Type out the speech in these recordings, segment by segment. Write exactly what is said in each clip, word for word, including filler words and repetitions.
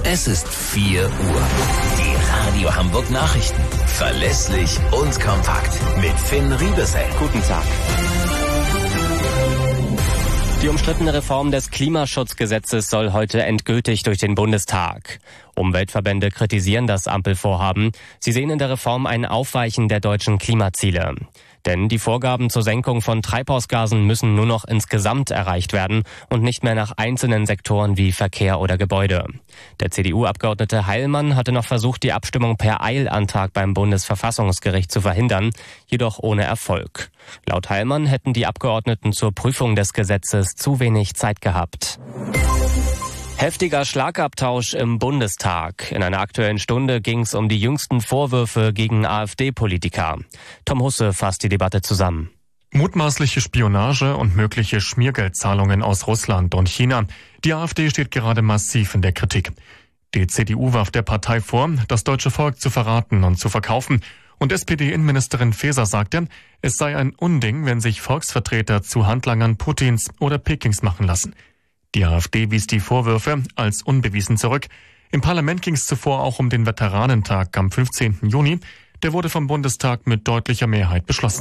Es ist vier Uhr. Die Radio Hamburg Nachrichten. Verlässlich und kompakt. Mit Finn Riebesell. Guten Tag. Die umstrittene Reform des Klimaschutzgesetzes soll heute endgültig durch den Bundestag. Umweltverbände kritisieren das Ampelvorhaben. Sie sehen in der Reform ein Aufweichen der deutschen Klimaziele. Denn die Vorgaben zur Senkung von Treibhausgasen müssen nur noch insgesamt erreicht werden und nicht mehr nach einzelnen Sektoren wie Verkehr oder Gebäude. Der C D U-Abgeordnete Heilmann hatte noch versucht, die Abstimmung per Eilantrag beim Bundesverfassungsgericht zu verhindern, jedoch ohne Erfolg. Laut Heilmann hätten die Abgeordneten zur Prüfung des Gesetzes zu wenig Zeit gehabt. Heftiger Schlagabtausch im Bundestag. In einer Aktuellen Stunde ging es um die jüngsten Vorwürfe gegen AfD-Politiker. Tom Husse fasst die Debatte zusammen. Mutmaßliche Spionage und mögliche Schmiergeldzahlungen aus Russland und China. Die AfD steht gerade massiv in der Kritik. Die C D U warf der Partei vor, das deutsche Volk zu verraten und zu verkaufen. Und S P D-Innenministerin Faeser sagte, es sei ein Unding, wenn sich Volksvertreter zu Handlangern Putins oder Pekings machen lassen. Die AfD wies die Vorwürfe als unbewiesen zurück. Im Parlament ging es zuvor auch um den Veteranentag am fünfzehnten Juni. Der wurde vom Bundestag mit deutlicher Mehrheit beschlossen.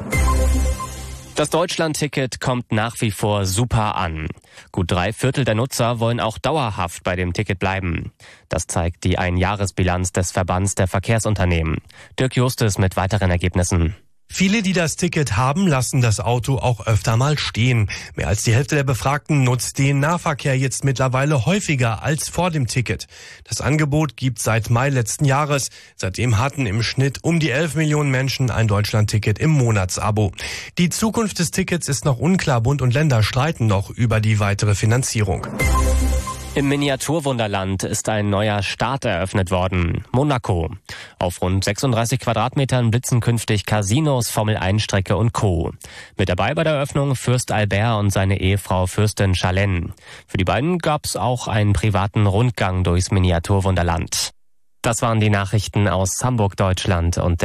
Das Deutschland-Ticket kommt nach wie vor super an. Gut drei Viertel der Nutzer wollen auch dauerhaft bei dem Ticket bleiben. Das zeigt die Einjahresbilanz des Verbands der Verkehrsunternehmen. Dirk Justus mit weiteren Ergebnissen. Viele, die das Ticket haben, lassen das Auto auch öfter mal stehen. Mehr als die Hälfte der Befragten nutzt den Nahverkehr jetzt mittlerweile häufiger als vor dem Ticket. Das Angebot gibt seit Mai letzten Jahres. Seitdem hatten im Schnitt um die elf Millionen Menschen ein Deutschland-Ticket im Monatsabo. Die Zukunft des Tickets ist noch unklar. Bund und Länder streiten noch über die weitere Finanzierung. Im Miniaturwunderland ist ein neuer Staat eröffnet worden, Monaco. Auf rund sechsunddreißig Quadratmetern blitzen künftig Casinos, Formel eins Strecke und Co. Mit dabei bei der Eröffnung Fürst Albert und seine Ehefrau Fürstin Charlene. Für die beiden gab's auch einen privaten Rundgang durchs Miniaturwunderland. Das waren die Nachrichten aus Hamburg, Deutschland und der